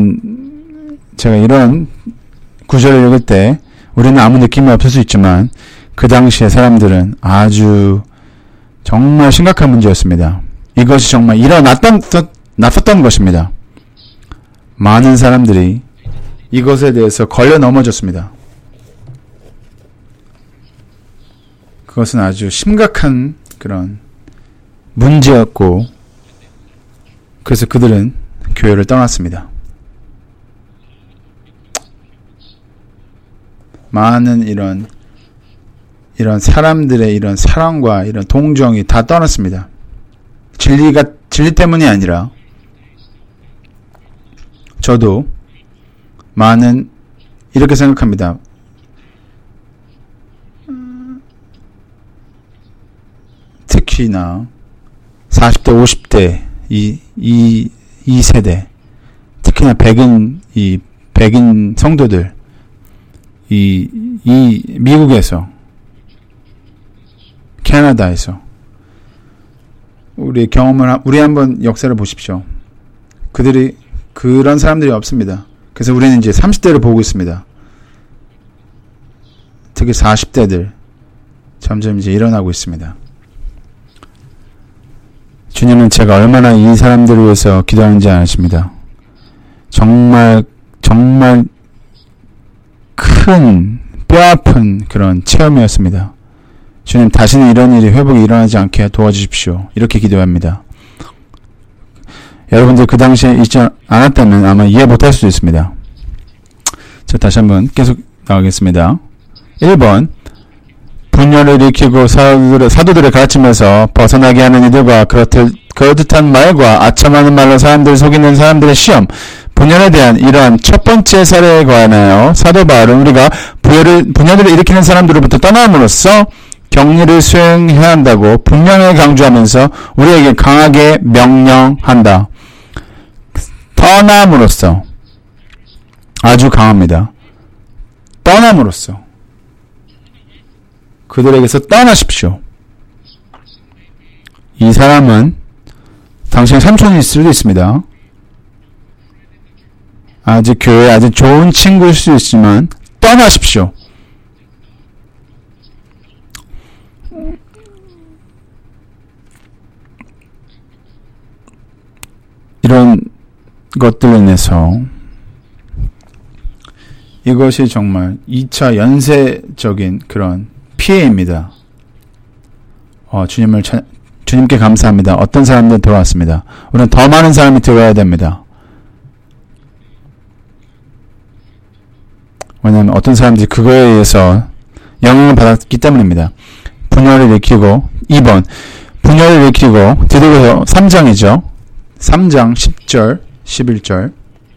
이런 구절을 읽을 때 우리는 아무 느낌이 없을 수 있지만 그 당시에 사람들은 아주 정말 심각한 문제였습니다. 이것이 정말 일어났었던 것입니다. 많은 사람들이 이것에 대해서 걸려 넘어졌습니다. 그것은 아주 심각한 그런 문제였고, 그래서 그들은 교회를 떠났습니다. 많은 이런 사람들의 이런 사랑과 이런 동정이 다 떠났습니다. 진리 때문이 아니라, 저도 많은 이렇게 생각합니다. 특히나 40대, 50대 이 세대, 특히나 백인 성도들, 이 미국에서, 캐나다에서 우리 한번 역사를 보십시오. 그런 사람들이 없습니다. 그래서 우리는 이제 30대를 보고 있습니다. 특히 40대들 점점 이제 일어나고 있습니다. 주님은 제가 얼마나 이 사람들을 위해서 기도하는지 아십니다. 정말 큰 뼈아픈 그런 체험이었습니다. 주님, 다시는 이런 일이 회복이 일어나지 않게 도와주십시오. 이렇게 기도합니다. 여러분들 그 당시에 있지 않았다면 아마 이해 못할 수도 있습니다. 자, 다시 한번 계속 나가겠습니다. 1번, 분열을 일으키고 사도들을 가르치면서 벗어나게 하는 이들과 그럴듯한 말과 아첨하는 말로 사람들을 속이는 사람들의 시험, 분열에 대한 이러한 첫 번째 사례에 관하여 사도 바울은 우리가 분열을 일으키는 사람들로부터 떠남으로써 격리를 수행해야 한다고 분명히 강조하면서 우리에게 강하게 명령한다. 떠남으로써, 아주 강합니다. 떠남으로써 그들에게서 떠나십시오. 이 사람은 당신의 삼촌일 수도 있습니다. 아직 교회에 아주 좋은 친구일 수 있지만 떠나십시오. 이런 것들로 인해서 이것이 정말 2차 연쇄적인 그런 피해입니다. 주님께 감사합니다. 어떤 사람들은 들어왔습니다. 우리는 더 많은 사람이 들어와야 됩니다. 왜냐하면 어떤 사람들이 그거에 의해서 영향을 받았기 때문입니다. 분열을 일으키고, 2번, 분열을 일으키고, 디도서 3장이죠. 3장 10절, 11절.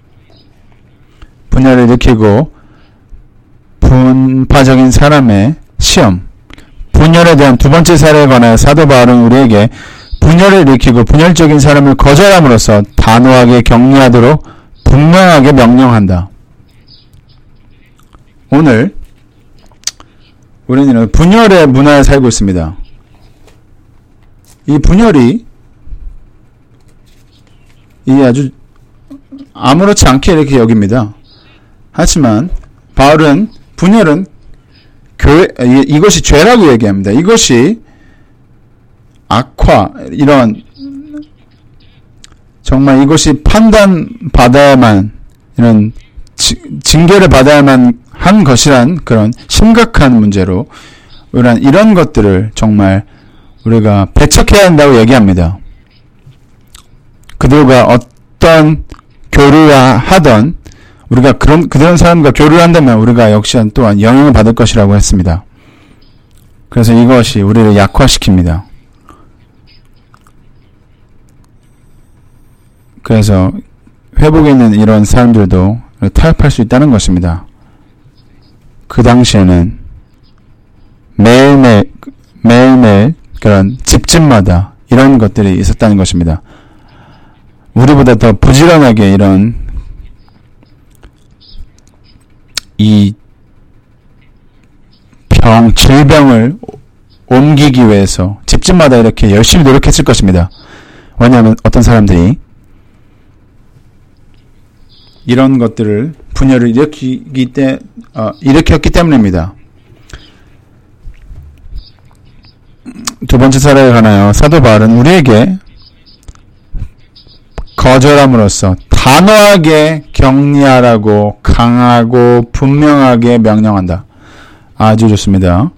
분열을 일으키고, 분파적인 사람의 시험. 분열에 대한 두 번째 사례에 관하여 사도 바울은 우리에게 분열을 일으키고 분열적인 사람을 거절함으로써 단호하게 격리하도록 분명하게 명령한다. 오늘 우리는 분열의 문화에 살고 있습니다. 이 분열이 아주 아무렇지 않게 이렇게 여깁니다. 하지만 바울은 분열은 이것이 죄라고 얘기합니다. 이것이 악화, 이런 정말 이것이 판단받아야만, 이런 징계를 받아야만 한 것이란 그런 심각한 문제로 이런 것들을 정말 우리가 배척해야 한다고 얘기합니다. 그들과 어떤 교류를 하던 우리가 그런 사람과 교류를 한다면 우리가 역시 또한 영향을 받을 것이라고 했습니다. 그래서 이것이 우리를 약화시킵니다. 그래서 회복에 있는 이런 사람들도 타협할 수 있다는 것입니다. 그 당시에는 매일매일 그런 집집마다 이런 것들이 있었다는 것입니다. 우리보다 더 부지런하게 이런 이 질병을 옮기기 위해서 집집마다 이렇게 열심히 노력했을 것입니다. 왜냐하면 어떤 사람들이 이런 것들을 분열을 일으켰기 때문입니다. 두 번째 사례에 관하여 사도 바울은 우리에게 거절함으로써 단호하게 격리하라고 강하고 분명하게 명령한다. 아주 좋습니다.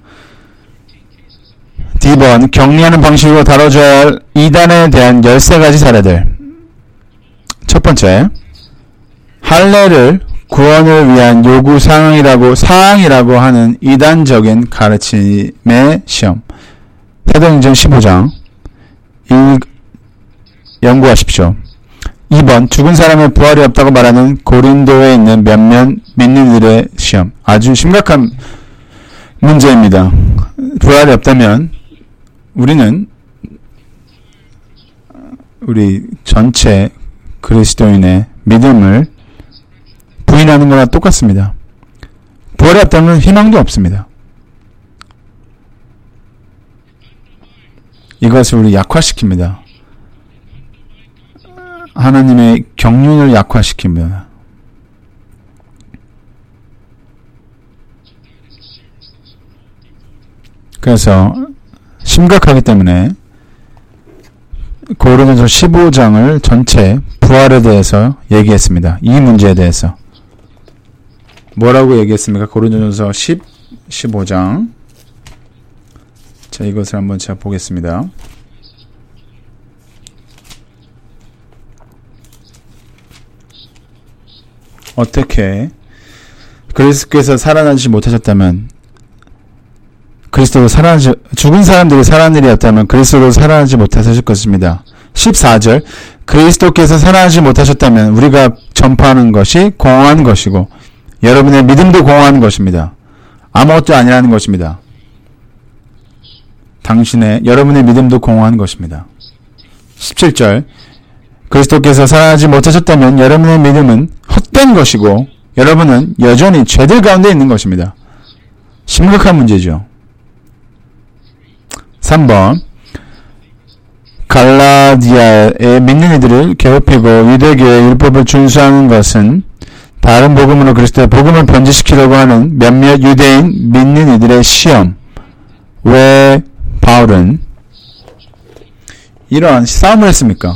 D번, 격리하는 방식으로 다뤄줘야 할 이단에 대한 13가지 사례들. 첫 번째, 할례를 구원을 위한 요구 사항이라고 하는 이단적인 가르침의 시험. 사도행전 15장 연구하십시오. 2번, 죽은 사람의 부활이 없다고 말하는 고린도에 있는 몇몇 믿는 이들의 시험. 아주 심각한 문제입니다. 부활이 없다면 우리 전체 그리스도인의 믿음을 부인하는 거랑 똑같습니다. 부활이 없다면 희망도 없습니다. 이것을 우리 약화시킵니다. 하나님의 경륜을 약화시킵니다. 그래서 심각하기 때문에 고린도서 15장을 전체 부활에 대해서 얘기했습니다. 이 문제에 대해서. 뭐라고 얘기했습니까? 고린도서 15장. 자, 이것을 한번 제가 보겠습니다. 어떻게 그리스도께서 살아나지 못하셨다면, 죽은 사람들이 살아난 일이 없다면 그리스도로 살아나지 못하셨을 것입니다. 14절, 그리스도께서 살아나지 못하셨다면 우리가 전파하는 것이 공허한 것이고 여러분의 믿음도 공허한 것입니다. 아무것도 아니라는 것입니다. 여러분의 믿음도 공허한 것입니다. 17절, 그리스도께서 살아나지 못하셨다면 여러분의 믿음은 헛된 것이고 여러분은 여전히 죄들 가운데 있는 것입니다. 심각한 문제죠. 3번, 갈라디아의 믿는 이들을 괴롭히고 유대교의 율법을 준수하는 것은 다른 복음으로 그리스도의 복음을 변질시키려고 하는 몇몇 유대인 믿는 이들의 시험. 왜 바울은 이러한 싸움을 했습니까?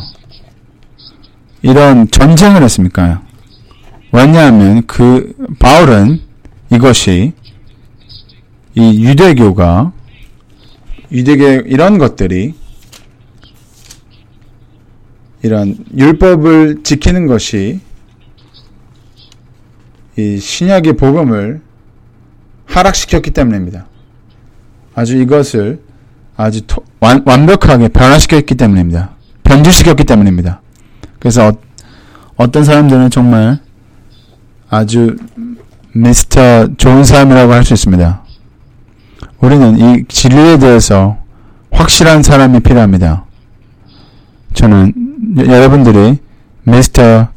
이런 전쟁을 했습니까? 왜냐하면 바울은 이것이 이 유대교 이런 것들이 이런 율법을 지키는 것이 이 신약의 복음을 하락시켰기 때문입니다. 아주 이것을 아주 완벽하게 변화시켰기 때문입니다. 변주시켰기 때문입니다. 그래서 어떤 사람들은 정말 아주 미스터 좋은 사람이라고 할 수 있습니다. 우리는 이 진리에 대해서 확실한 사람이 필요합니다. 저는 여러분들이 미스터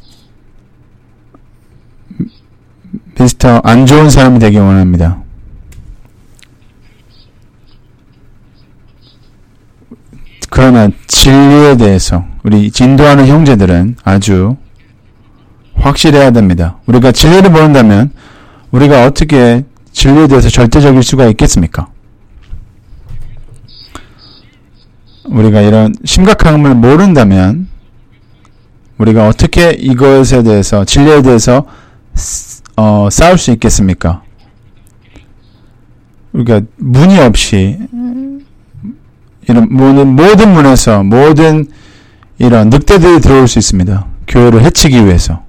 안 좋은 사람이 되기 원합니다. 그러나 진리에 대해서 우리 진도하는 형제들은 아주 확실해야 됩니다. 우리가 진리를 모른다면 우리가 어떻게 진리에 대해서 절대적일 수가 있겠습니까? 우리가 이런 심각함을 모른다면 우리가 어떻게 이것에 대해서 진리에 대해서 싸울 수 있겠습니까? 우리가 문이 없이 이런 모든 문에서 모든 이런 늑대들이 들어올 수 있습니다. 교회를 해치기 위해서.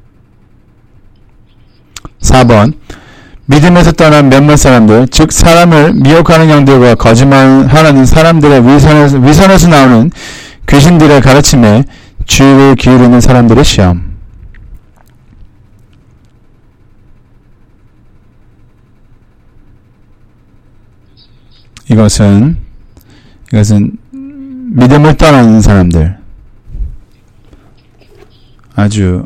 4번 믿음에서 떠난 몇몇 사람들, 즉 사람을 미혹하는 영들과 거짓말하는 사람들의 위선에서 나오는 귀신들의 가르침에 주의를 기울이는 사람들의 시험. 이것은 믿음을 떠나는 사람들, 아주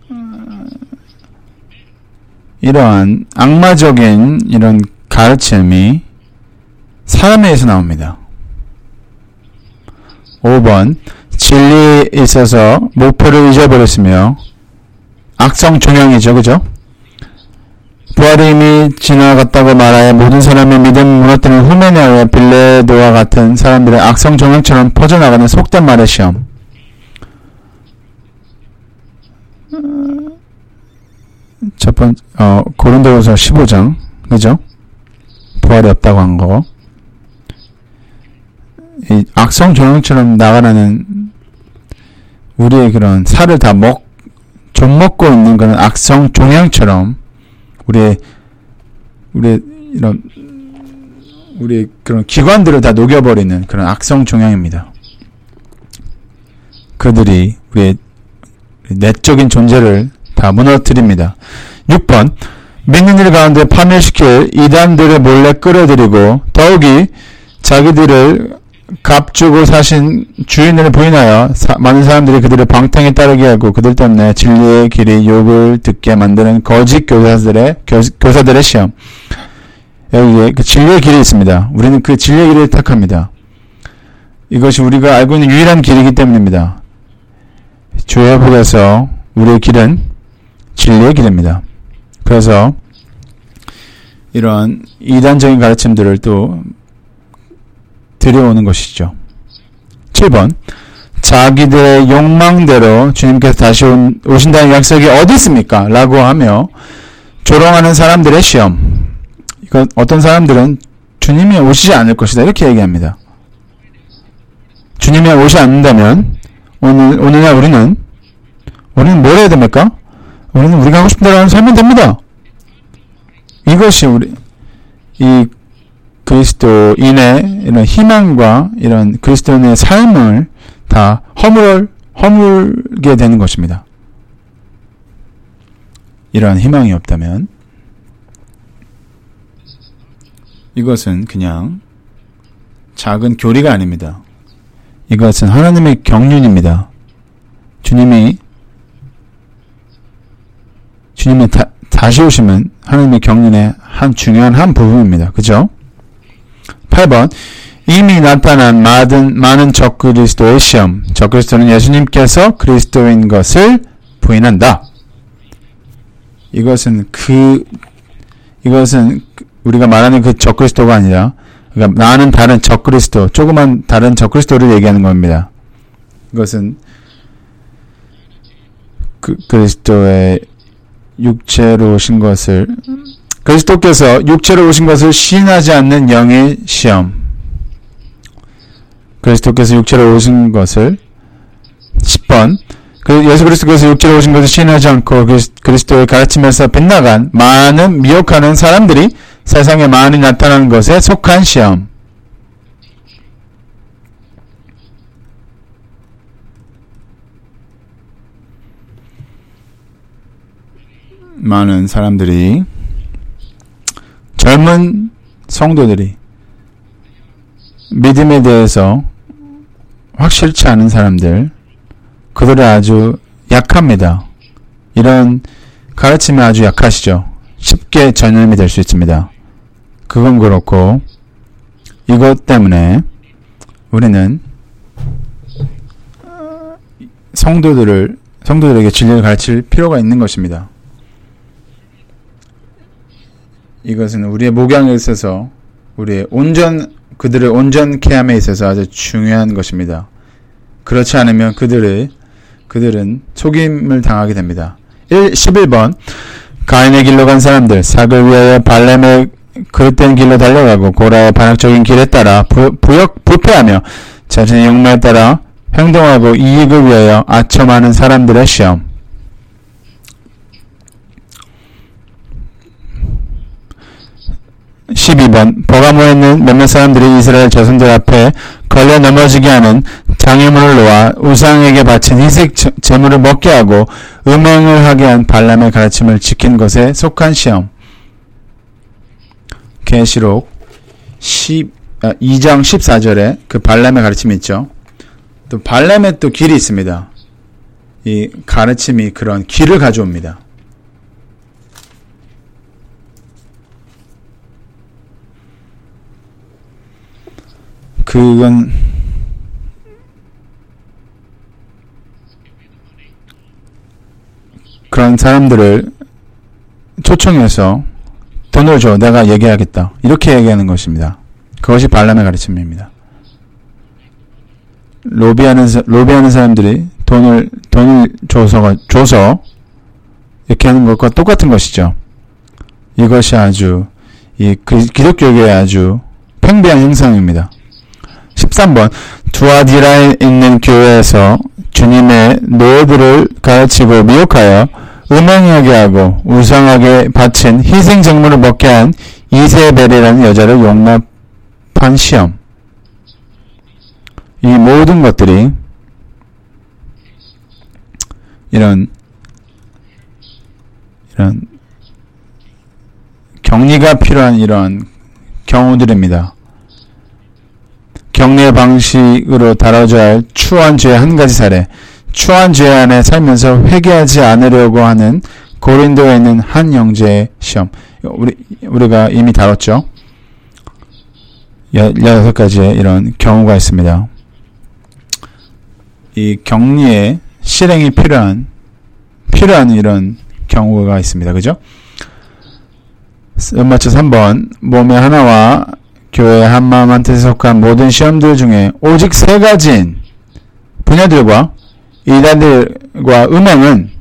이러한 악마적인 이런 가르침이 사람에게서 나옵니다. 5번 진리에 있어서 목표를 잊어버렸으며 악성 종양이죠. 그죠? 부활이 이미 지나갔다고 말하여 모든 사람의 믿음을 무너뜨리는 후메네아와 빌레도와 같은 사람들의 악성 종양처럼 퍼져나가는 속된 말의 시험. 첫 번째, 고린도후서 15장, 그죠? 부활이 없다고 한 거. 이 악성 종양처럼 나가라는 우리의 그런 살을 다 좀 먹고 있는 그런 악성 종양처럼 우리의 그런 기관들을 다 녹여버리는 그런 악성 종양입니다. 그들이 우리의 내적인 존재를 다 무너뜨립니다. 6번 믿는 일 가운데 파멸시킬 이단들을 몰래 끌어들이고 더욱이 자기들을 값주고 사신 주인을 부인하여 많은 사람들이 그들을 방탕에 따르게 하고 그들 때문에 진리의 길이 욕을 듣게 만드는 거짓 교사들의 시험. 여기에 그 진리의 길이 있습니다. 우리는 그 진리의 길을 택합니다. 이것이 우리가 알고 있는 유일한 길이기 때문입니다. 주의 회복에서 우리의 길은 진리의 길입니다. 그래서 이러한 이단적인 가르침들을 또 들여오는 것이죠. 7번 자기들의 욕망대로 주님께서 다시 오신다는 약속이 어디 있습니까? 라고 하며 조롱하는 사람들의 시험. 이건 어떤 사람들은 주님이 오시지 않을 것이다 이렇게 얘기합니다. 주님이 오시지 않는다면 오늘날 우리는 뭘 해야 됩니까? 우리는 우리가 하고 싶은 대로 살면 됩니다. 이것이 이 그리스도인의 이런 희망과 이런 그리스도인의 삶을 다 허물게 되는 것입니다. 이러한 희망이 없다면 이것은 그냥 작은 교리가 아닙니다. 이것은 하나님의 경륜입니다. 주님이 다시 오시면 하나님의 경륜의 중요한 한 부분입니다. 그죠? 8번 이미 나타난 많은 적그리스도의 시험. 적그리스도는 예수님께서 그리스도인 것을 부인한다. 이것은 우리가 말하는 그 적그리스도가 아니라 그러니까 나는 다른 적그리스도, 조그만 다른 적그리스도를 얘기하는 겁니다. 이것은 그리스도의 육체로 오신 것을 그리스도께서 육체로 오신 것을 시인하지 않는 영의 시험. 그리스도께서 육체로 오신 것을 10번 예수 그리스도께서 육체로 오신 것을 시인하지 않고 그리스도의 가르침에서 빗나간 많은 미혹하는 사람들이 세상에 많이 나타나는 것에 속한 시험. 많은 사람들이, 젊은 성도들이 믿음에 대해서 확실치 않은 사람들, 그들은 아주 약합니다. 이런 가르침에 아주 약하시죠. 쉽게 전염이 될 수 있습니다. 그건 그렇고, 이것 때문에 우리는 성도들에게 진리를 가르칠 필요가 있는 것입니다. 이것은 우리의 목양에 있어서, 그들의 온전케 함에 있어서 아주 중요한 것입니다. 그렇지 않으면 그들은 속임을 당하게 됩니다. 11번, 가인의 길로 간 사람들, 삭을 위하여 발람의 그릇된 길로 달려가고 고라의 반역적인 길에 따라 부패하며 자신의 욕망에 따라 행동하고 이익을 위하여 아첨하는 사람들의 시험. 12번, 버가모에 있는 몇몇 사람들이 이스라엘 자손들 앞에 걸려 넘어지게 하는 장애물을 놓아 우상에게 바친 희색 제물을 먹게 하고 음행을 하게 한 발람의 가르침을 지킨 것에 속한 시험. 계시록 2장 14절에 그 발람의 가르침이 있죠. 또 발람의 또 길이 있습니다. 이 가르침이 그런 길을 가져옵니다. 그건 그런 사람들을 초청해서 돈을 줘, 내가 얘기하겠다, 이렇게 얘기하는 것입니다. 그것이 발람의 가르침입니다. 로비하는 사람들이 돈을 줘서 이렇게 하는 것과 똑같은 것이죠. 이것이 아주 기독교계의 아주 팽배한 형상입니다. 13번, 두아디라에 있는 교회에서 주님의 노예들을 가르치고 미혹하여 음행하게 하고 우상하게 바친 희생작물을 먹게 한 이세벨이라는 여자를 용납한 시험. 이 모든 것들이 이런 격리가 필요한 이런 경우들입니다. 격리의 방식으로 다뤄져야 할 추한 죄의 한 가지 사례. 추한 죄 안에 살면서 회개하지 않으려고 하는 고린도에 있는 한 형제의 시험. 우리가 이미 다뤘죠. 16가지의 이런 경우가 있습니다. 이 격리의 실행이 필요한 이런 경우가 있습니다. 그죠? 연마초 3번, 몸의 하나와 교회의 한 마음 한 뜻에 속한 모든 시험들 중에 오직 3가지인 분야들과 이단들과 음행은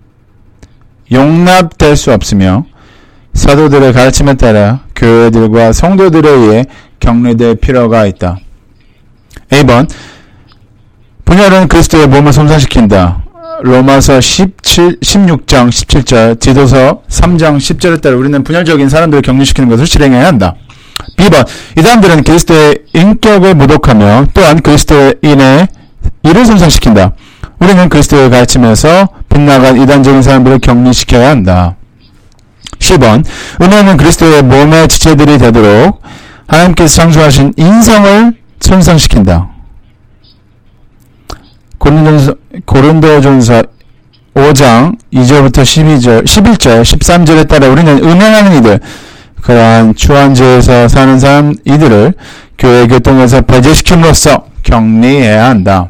용납될 수 없으며 사도들의 가르침에 따라 교회들과 성도들에 의해 격리될 필요가 있다. A번, 분열은 그리스도의 몸을 손상시킨다. 로마서 16장 17절, 디도서 3장 10절에 따라 우리는 분열적인 사람들을 격리시키는 것을 실행해야 한다. B번, 이 사람들은 그리스도의 인격을 모독하며 또한 그리스도인의 일을 손상시킨다. 우리는 그리스도의 가르침에서 빗나간 이단적인 사람들을 격리시켜야 한다. 10번, 은혜는 그리스도의 몸의 지체들이 되도록 하나님께서 창조하신 인성을 손상시킨다. 고린도전서 5장 2절부터 11절, 13절에 따라 우리는 음행하는 이들, 그러한 추한 죄에서 사는 사람 이들을 교회 교통에서 배제시킴으로써 격리해야 한다.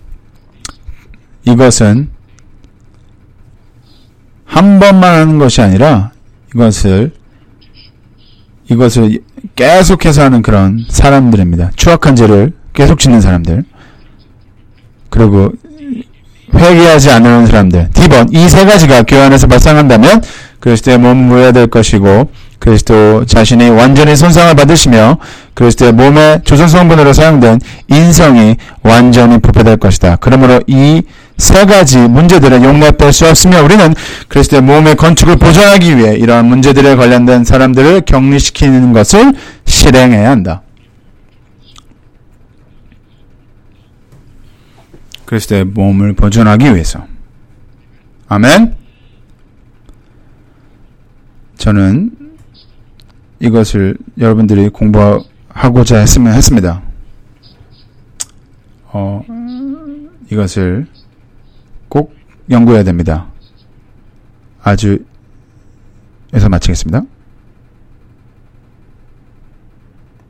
이것은 한 번만 하는 것이 아니라 이것을 계속해서 하는 그런 사람들입니다. 추악한 죄를 계속 짓는 사람들, 그리고 회개하지 않는 사람들. D번, 이 3가지가 교회 안에서 발생한다면 그리스도의 몸은 무효될 것이고 그리스도 자신이 완전히 손상을 받으시며 그리스도의 몸의 조선성분으로 사용된 인성이 완전히 부패될 것이다. 그러므로 이 3가지 문제들은 용납될 수 없으며 우리는 그리스도의 몸의 건축을 보존하기 위해 이러한 문제들에 관련된 사람들을 격리시키는 것을 실행해야 한다. 그리스도의 몸을 보존하기 위해서. 아멘. 저는 이것을 여러분들이 공부하고자 했습니다. 이것을 꼭 연구해야 됩니다. 아주 여기서 마치겠습니다.